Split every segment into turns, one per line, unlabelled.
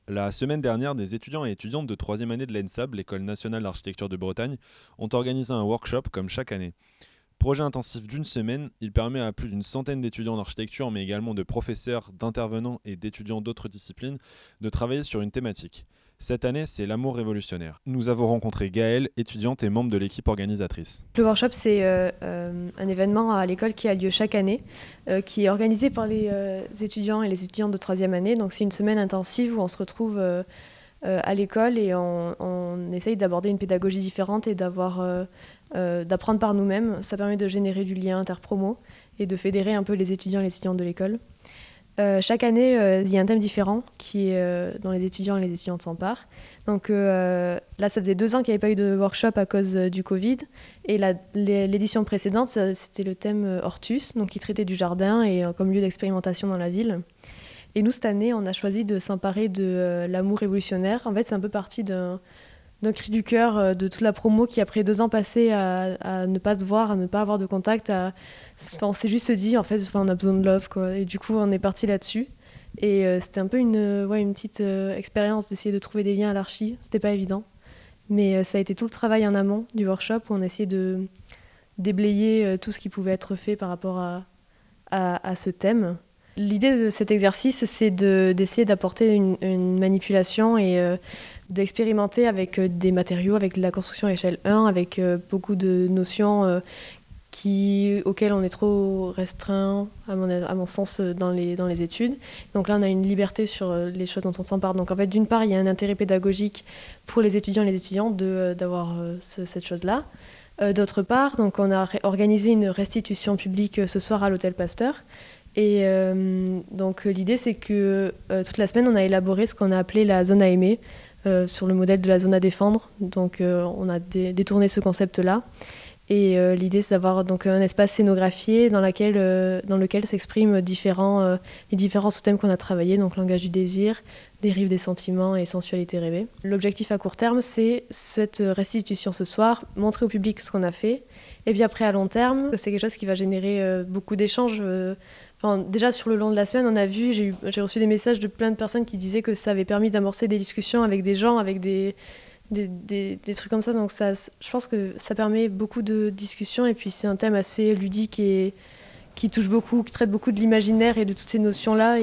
La semaine dernière, des étudiants et étudiantes de 3e année de l'ENSAB, l'École nationale d'architecture de Bretagne, ont organisé un workshop comme chaque année. Projet intensif d'une semaine, il permet à plus d'une centaine d'étudiants d'architecture, mais également de professeurs, d'intervenants et d'étudiants d'autres disciplines, de travailler sur une thématique. Cette année, c'est l'amour révolutionnaire. Nous avons rencontré Gaëlle, étudiante et membre de l'équipe organisatrice.
Le workshop, c'est un événement à l'école qui a lieu chaque année, qui est organisé par les étudiants et les étudiantes de 3e année. Donc c'est une semaine intensive où on se retrouve à l'école et on essaye d'aborder une pédagogie différente et d'apprendre par nous-mêmes. Ça permet de générer du lien interpromo et de fédérer un peu les étudiants et les étudiantes de l'école. Chaque année, il y a un thème différent dont les étudiants et les étudiantes s'emparent. Donc là, ça faisait 2 ans qu'il n'y avait pas eu de workshop à cause du Covid. Et l'édition précédente, c'était le thème Hortus, donc qui traitait du jardin et comme lieu d'expérimentation dans la ville. Et nous, cette année, on a choisi de s'emparer de l'amour révolutionnaire. En fait, c'est un peu parti d'un cri du cœur de toute la promo qui, après 2 ans passés à ne pas se voir, à ne pas avoir de contact, on s'est juste dit, en fait, on a besoin de love, quoi. Et du coup, on est parti là-dessus. Et c'était un peu une petite expérience d'essayer de trouver des liens à l'archi. C'était pas évident. Mais ça a été tout le travail en amont du workshop où on essayait de déblayer tout ce qui pouvait être fait par rapport à ce thème. L'idée de cet exercice, c'est d'essayer d'apporter une manipulation et d'expérimenter avec des matériaux, avec de la construction à échelle 1, avec beaucoup de notions auxquelles on est trop restreint, à mon sens, dans les études. Donc là, on a une liberté sur les choses dont on s'empare. Donc en fait, d'une part, il y a un intérêt pédagogique pour les étudiants et les étudiantes d'avoir cette chose-là. D'autre part, donc on a organisé une restitution publique ce soir à l'Hôtel Pasteur. Et donc l'idée, c'est que toute la semaine, on a élaboré ce qu'on a appelé la zone à aimer, sur le modèle de la zone à défendre. Donc on a détourné ce concept-là. Et l'idée, c'est d'avoir donc un espace scénographié dans lequel s'expriment les différents sous-thèmes qu'on a travaillés, donc langage du désir, dérive des sentiments et sensualité rêvée. L'objectif à court terme, c'est cette restitution ce soir, montrer au public ce qu'on a fait. Et puis après, à long terme, c'est quelque chose qui va générer beaucoup d'échanges. Déjà, sur le long de la semaine, j'ai reçu des messages de plein de personnes qui disaient que ça avait permis d'amorcer des discussions avec des gens, avec des trucs comme ça. Donc je pense que ça permet beaucoup de discussions. Et puis c'est un thème assez ludique et qui touche beaucoup, qui traite beaucoup de l'imaginaire et de toutes ces notions-là.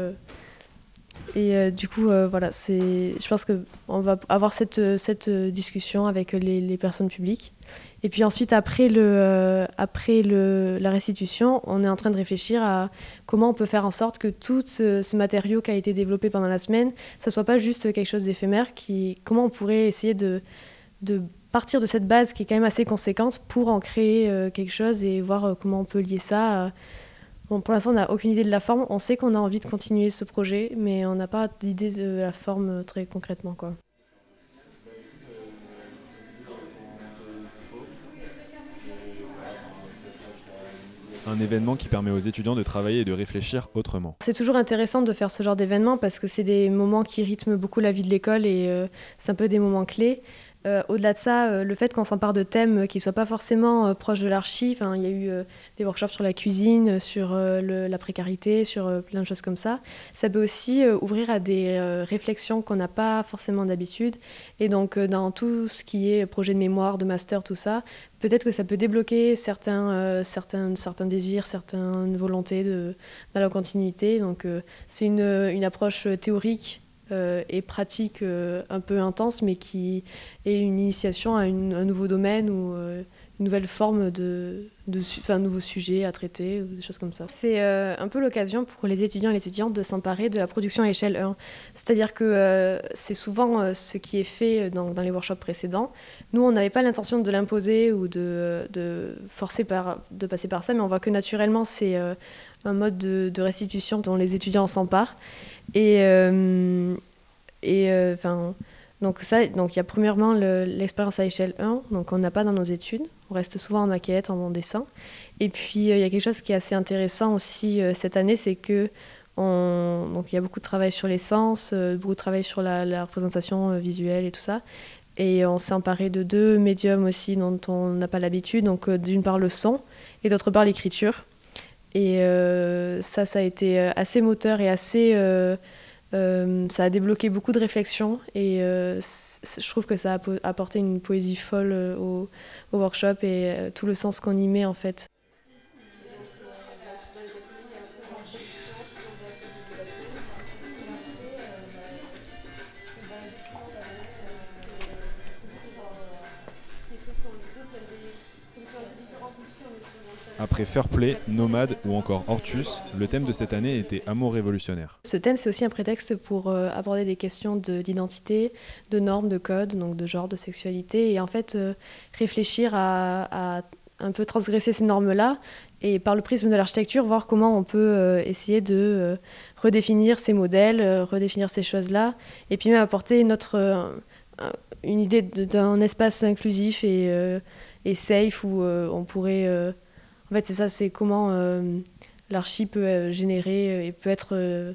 Du coup, voilà, je pense qu'on va avoir cette discussion avec les personnes publiques. Et puis ensuite, après la restitution, on est en train de réfléchir à comment on peut faire en sorte que tout ce matériau qui a été développé pendant la semaine, ça ne soit pas juste quelque chose d'éphémère, comment on pourrait essayer de partir de cette base qui est quand même assez conséquente pour en créer quelque chose et voir comment on peut lier ça. Bon, pour l'instant, on n'a aucune idée de la forme. On sait qu'on a envie de continuer ce projet, mais on n'a pas d'idée de la forme très concrètement, quoi.
Un événement qui permet aux étudiants de travailler et de réfléchir autrement.
C'est toujours intéressant de faire ce genre d'événement parce que c'est des moments qui rythment beaucoup la vie de l'école et c'est un peu des moments clés. Au-delà de ça, le fait qu'on s'empare de thèmes qui ne soient pas forcément proches de l'archi, il y a eu des workshops sur la cuisine, sur la précarité, sur plein de choses comme ça. Ça peut aussi ouvrir à des réflexions qu'on n'a pas forcément d'habitude. Et donc, dans tout ce qui est projet de mémoire, de master, tout ça, peut-être que ça peut débloquer certains désirs, certaines volontés dans la continuité. Donc, c'est une approche théorique et pratique un peu intense, mais qui est une initiation à un nouveau domaine ou une nouvelle forme un nouveau sujet à traiter, ou des choses comme ça. C'est un peu l'occasion pour les étudiants et les étudiantes de s'emparer de la production à échelle 1. C'est-à-dire que c'est souvent ce qui est fait dans les workshops précédents. Nous, on n'avait pas l'intention de l'imposer ou de forcer de passer par ça, mais on voit que naturellement, c'est un mode de restitution dont les étudiants s'emparent. Donc il y a premièrement l'expérience à échelle 1, donc on n'a pas dans nos études, on reste souvent en maquette, en dessin. Et puis il y a quelque chose qui est assez intéressant aussi cette année, c'est que donc il y a beaucoup de travail sur les sens, beaucoup de travail sur la représentation visuelle et tout ça. Et on s'est emparé de 2 médiums aussi dont on n'a pas l'habitude, donc d'une part le son et d'autre part l'écriture. Et ça a été assez moteur et assez Ça a débloqué beaucoup de réflexions et je trouve que ça a apporté une poésie folle au workshop et tout le sens qu'on y met en fait.
Après Fairplay, Nomade ou encore Hortus, le thème de cette année était Amour révolutionnaire.
Ce thème, c'est aussi un prétexte pour aborder des questions d'identité, de normes, de codes, donc de genre, de sexualité, et en fait réfléchir à un peu transgresser ces normes-là, et par le prisme de l'architecture, voir comment on peut essayer de redéfinir ces modèles, redéfinir ces choses-là, et puis même apporter une idée d'un espace inclusif et safe où on pourrait... En fait, c'est ça, c'est comment l'archi peut générer et peut être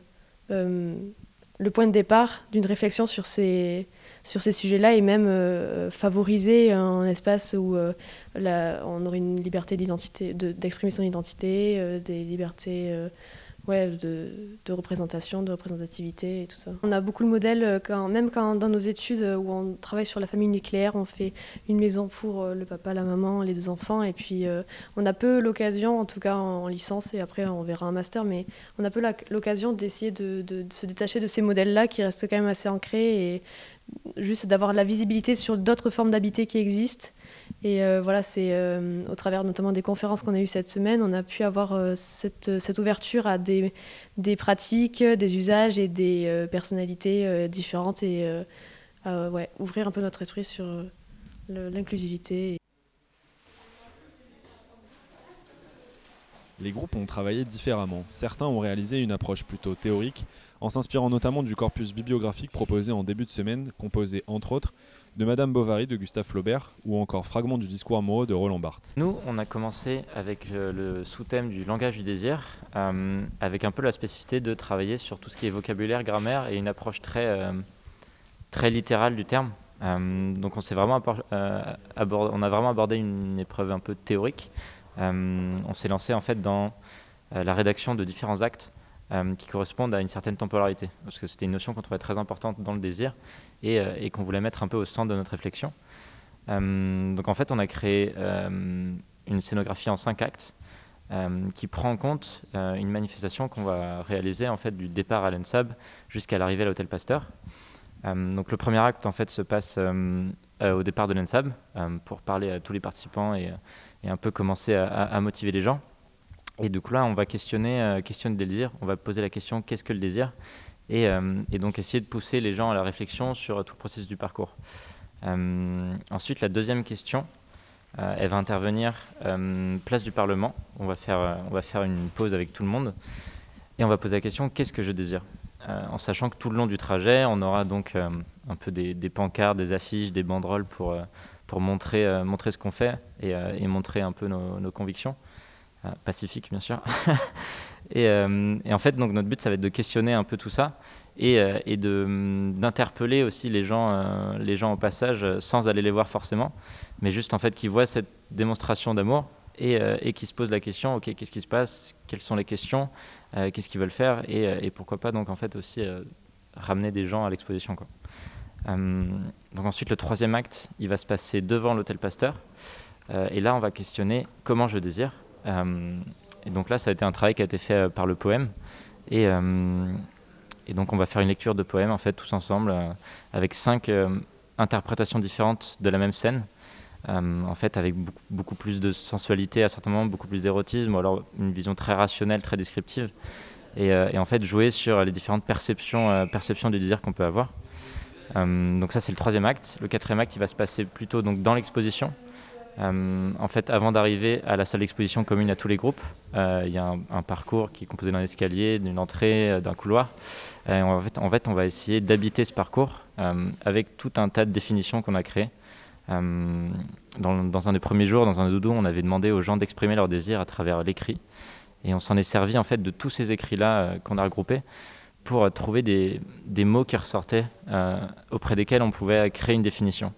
le point de départ d'une réflexion sur ces sujets-là et même favoriser un espace où on aurait une liberté d'identité, d'exprimer son identité, des libertés de représentation, de représentativité et tout ça. On a beaucoup de modèles, même quand dans nos études où on travaille sur la famille nucléaire, on fait une maison pour le papa, la maman, les 2 enfants, et puis on a peu l'occasion, en tout cas en licence, et après on verra un master, mais on a peu l'occasion d'essayer de se détacher de ces modèles-là qui restent quand même assez ancrés, et juste d'avoir la visibilité sur d'autres formes d'habiter qui existent. Et voilà, c'est au travers notamment des conférences qu'on a eues cette semaine, on a pu avoir cette ouverture à des pratiques, des usages et des personnalités différentes et ouvrir un peu notre esprit sur l'inclusivité.
Les groupes ont travaillé différemment. Certains ont réalisé une approche plutôt théorique, en s'inspirant notamment du corpus bibliographique proposé en début de semaine, composé entre autres de Madame Bovary de Gustave Flaubert ou encore Fragments du discours amoureux de Roland Barthes.
Nous, on a commencé avec le sous-thème du langage du désir, avec un peu la spécificité de travailler sur tout ce qui est vocabulaire, grammaire et une approche très littérale du terme. Donc on a vraiment abordé une épreuve un peu théorique. On s'est lancé en fait dans la rédaction de différents actes qui correspondent à une certaine temporalité, parce que c'était une notion qu'on trouvait très importante dans le désir et qu'on voulait mettre un peu au centre de notre réflexion. Donc en fait, on a créé une scénographie en 5 actes qui prend en compte une manifestation qu'on va réaliser en fait du départ à l'ENSAB jusqu'à l'arrivée à l'hôtel Pasteur. Donc le premier acte en fait se passe au départ de l'ENSAB pour parler à tous les participants et un peu commencer à motiver les gens. Et du coup là, on va questionner le désir. On va poser la question qu'est-ce que le désir et donc essayer de pousser les gens à la réflexion sur tout le processus du parcours. Ensuite, la deuxième question, elle va intervenir place du Parlement. On va faire une pause avec tout le monde et on va poser la question qu'est-ce que je désire, en sachant que tout le long du trajet, on aura donc un peu des pancartes, des affiches, des banderoles pour montrer ce qu'on fait et montrer un peu nos convictions. Pacifiques, bien sûr. et en fait, donc, notre but, ça va être de questionner un peu tout ça et d'interpeller aussi les gens au passage sans aller les voir forcément, mais juste en fait qu'ils voient cette démonstration d'amour et qu'ils se posent la question, ok, qu'est-ce qui se passe, quelles sont les questions, qu'est-ce qu'ils veulent faire et pourquoi pas donc en fait aussi ramener des gens à l'exposition, quoi. Donc ensuite, le troisième acte, il va se passer devant l'hôtel Pasteur et là, on va questionner comment je désire. Et donc là, ça a été un travail qui a été fait par le poème et donc on va faire une lecture de poème en fait tous ensemble avec 5 interprétations différentes de la même scène, en fait avec beaucoup plus de sensualité à certains moments, beaucoup plus d'érotisme ou alors une vision très rationnelle, très descriptive et en fait jouer sur les différentes perceptions du désir qu'on peut avoir. Donc ça c'est le troisième acte. Le quatrième acte il va se passer plutôt donc dans l'exposition. En fait, avant d'arriver à la salle d'exposition commune à tous les groupes, il y a un parcours qui est composé d'un escalier, d'une entrée, d'un couloir. En fait, on va essayer d'habiter ce parcours avec tout un tas de définitions qu'on a créées. Dans un des premiers jours, dans un doudou, on avait demandé aux gens d'exprimer leur désir à travers l'écrit. Et on s'en est servi en fait de tous ces écrits-là qu'on a regroupés pour trouver des mots qui ressortaient auprès desquels on pouvait créer une définition.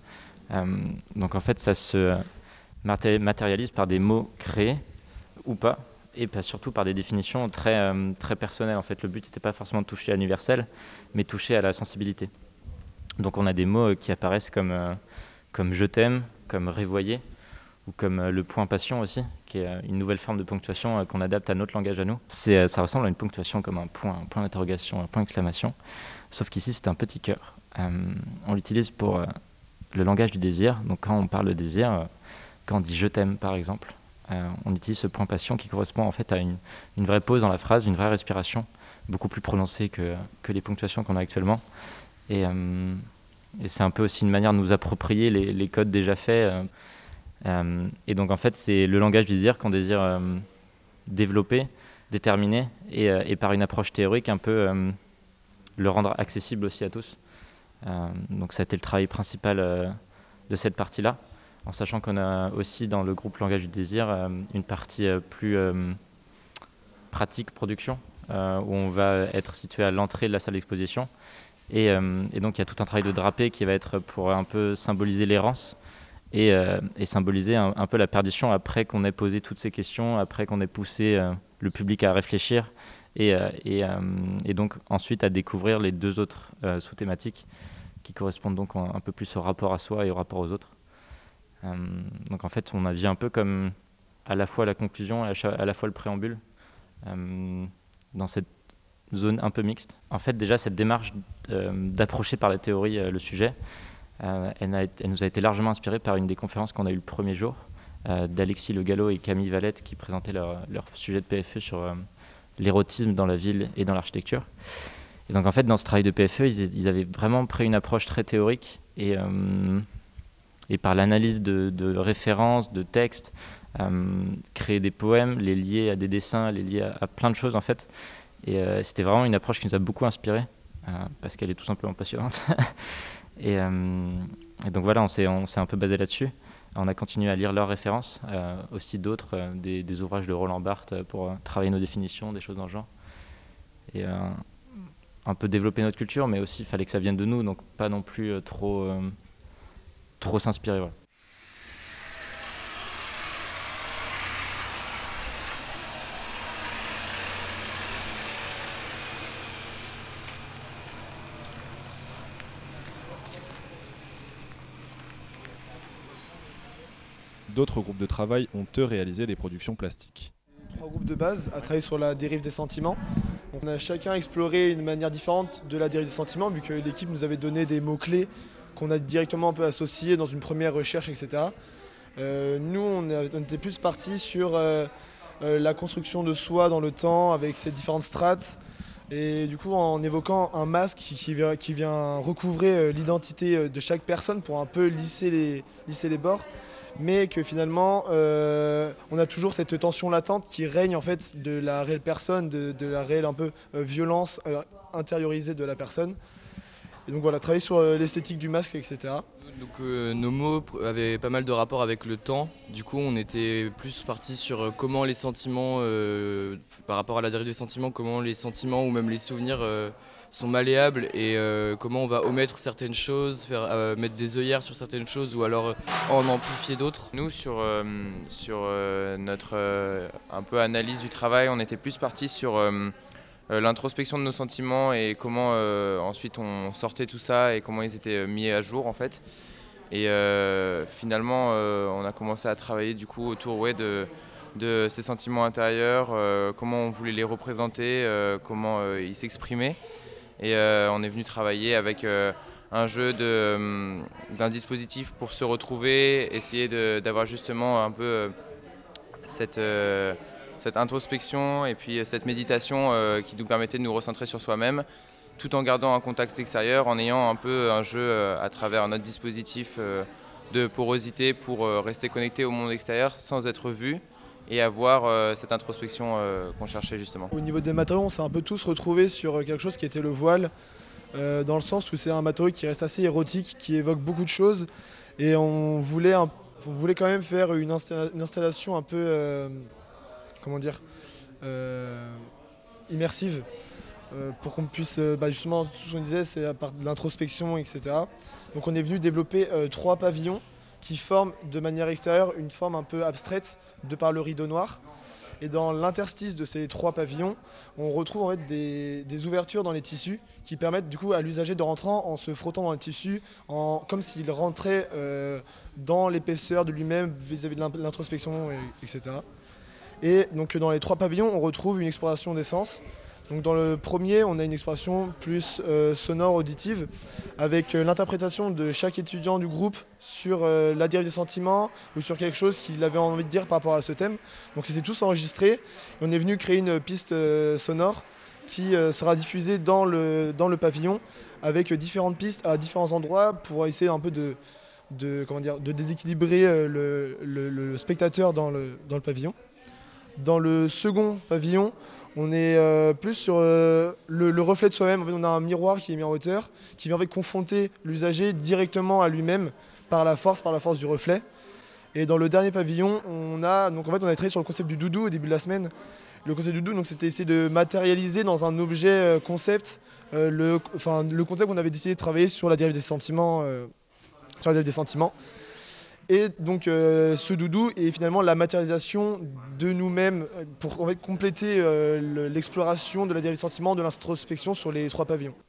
Donc en fait, ça se matérialise par des mots créés ou pas et surtout par des définitions très personnelles. En fait, le but n'était pas forcément de toucher à l'universel, mais toucher à la sensibilité. Donc on a des mots qui apparaissent comme je t'aime, comme révoyer, ou comme le point passion aussi, qui est une nouvelle forme de ponctuation qu'on adapte à notre langage à nous. Ça ressemble à une ponctuation comme un point d'interrogation, un point d'exclamation, sauf qu'ici c'est un petit cœur. On l'utilise pour le langage du désir. Donc quand on parle de désir, quand on dit je t'aime par exemple, on utilise ce point passion qui correspond en fait à une vraie pause dans la phrase, une vraie respiration, beaucoup plus prononcée que les ponctuations qu'on a actuellement. Et c'est un peu aussi une manière de nous approprier les codes déjà faits. Et donc en fait c'est le langage du désir qu'on désire développer, déterminer, et par une approche théorique un peu le rendre accessible aussi à tous. Donc ça a été le travail principal de cette partie-là, en sachant qu'on a aussi dans le groupe langage du désir une partie plus pratique production, où on va être situé à l'entrée de la salle d'exposition. Et donc il y a tout un travail de drapé qui va être pour un peu symboliser l'errance et symboliser un peu la perdition après qu'on ait posé toutes ces questions, après qu'on ait poussé le public à réfléchir et donc ensuite à découvrir les deux autres sous-thématiques qui correspondent donc un peu plus au rapport à soi et au rapport aux autres. Donc en fait on a vu un peu comme à la fois la conclusion et à la fois le préambule dans cette zone un peu mixte. En fait déjà cette démarche d'approcher par la théorie le sujet, elle nous a été largement inspirée par une des conférences qu'on a eues le premier jour d'Alexis Le Gallo et Camille Valette qui présentaient leur sujet de PFE sur l'érotisme dans la ville et dans l'architecture. Et donc en fait dans ce travail de PFE ils avaient vraiment pris une approche très théorique et par l'analyse de références, de textes, créer des poèmes, les lier à des dessins, les lier à plein de choses en fait. Et c'était vraiment une approche qui nous a beaucoup inspiré parce qu'elle est tout simplement passionnante. et donc voilà, on s'est un peu basé là-dessus. On a continué à lire leurs références, aussi d'autres, des ouvrages de Roland Barthes pour travailler nos définitions, des choses dans le genre. Et un peu développer notre culture, mais aussi il fallait que ça vienne de nous, donc pas non plus trop s'inspirer. Voilà.
D'autres groupes de travail ont eux réalisé des productions plastiques.
3 groupes de base à travailler sur la dérive des sentiments. On a chacun exploré une manière différente de la dérive des sentiments, vu que l'équipe nous avait donné des mots-clés qu'on a directement un peu associés dans une première recherche, etc. Nous, on était plus partis sur la construction de soi dans le temps, avec ses différentes strates, et du coup en évoquant un masque qui vient recouvrer l'identité de chaque personne pour un peu lisser les bords. Mais que finalement, on a toujours cette tension latente qui règne en fait de la réelle personne, de la réelle un peu violence intériorisée de la personne. Et donc voilà, travailler sur l'esthétique du masque, etc.
Donc nos mots avaient pas mal de rapport avec le temps. Du coup, on était plus parti sur comment les sentiments, par rapport à la dérive des sentiments, comment les sentiments ou même les souvenirs sont malléables et comment on va omettre certaines choses, mettre des œillères sur certaines choses ou alors en amplifier d'autres.
Nous, sur notre un peu analyse du travail, on était plus parti sur l'introspection de nos sentiments et comment ensuite on sortait tout ça et comment ils étaient mis à jour en fait. Et finalement, on a commencé à travailler du coup autour de ces sentiments intérieurs, comment on voulait les représenter, comment ils s'exprimaient. Et on est venu travailler avec un jeu d'un dispositif pour se retrouver, essayer d'avoir justement un peu cette introspection et puis cette méditation qui nous permettait de nous recentrer sur soi-même, tout en gardant un contexte extérieur, en ayant un peu un jeu à travers notre dispositif de porosité pour rester connecté au monde extérieur sans être vu et avoir cette introspection qu'on cherchait justement.
Au niveau des matériaux, on s'est un peu tous retrouvés sur quelque chose qui était le voile, dans le sens où c'est un matériau qui reste assez érotique, qui évoque beaucoup de choses, et on voulait quand même faire une installation un peu, immersive, pour qu'on puisse, justement, tout ce qu'on disait, c'est à part de l'introspection, etc. Donc on est venu développer 3 pavillons qui forment de manière extérieure une forme un peu abstraite de par le rideau noir. Et dans l'interstice de ces 3 pavillons, on retrouve en fait des ouvertures dans les tissus qui permettent du coup à l'usager de rentrer en se frottant dans le tissu, comme s'il rentrait dans l'épaisseur de lui-même vis-à-vis de l'introspection, etc. Et donc dans les 3 pavillons, on retrouve une exploration des sens. Donc dans le premier, on a une exploration plus sonore, auditive, avec l'interprétation de chaque étudiant du groupe sur la dérive des sentiments ou sur quelque chose qu'il avait envie de dire par rapport à ce thème. Donc c'est tous enregistré. Et on est venu créer une piste sonore qui sera diffusée dans le pavillon avec différentes pistes à différents endroits pour essayer un peu de déséquilibrer le spectateur dans le pavillon. Dans le second pavillon, on est plus sur le reflet de soi-même. En fait, on a un miroir qui est mis en hauteur, qui vient en fait confronter l'usager directement à lui-même par la force du reflet. Et dans le dernier pavillon, on a travaillé sur le concept du doudou au début de la semaine. Le concept du doudou, donc, c'était essayer de matérialiser dans un objet concept le concept qu'on avait décidé de travailler sur la dérive des sentiments. Et donc ce doudou est finalement la matérialisation de nous-mêmes pour en fait, compléter l'exploration de la dérive des sentiments, de l'introspection sur les 3 pavillons.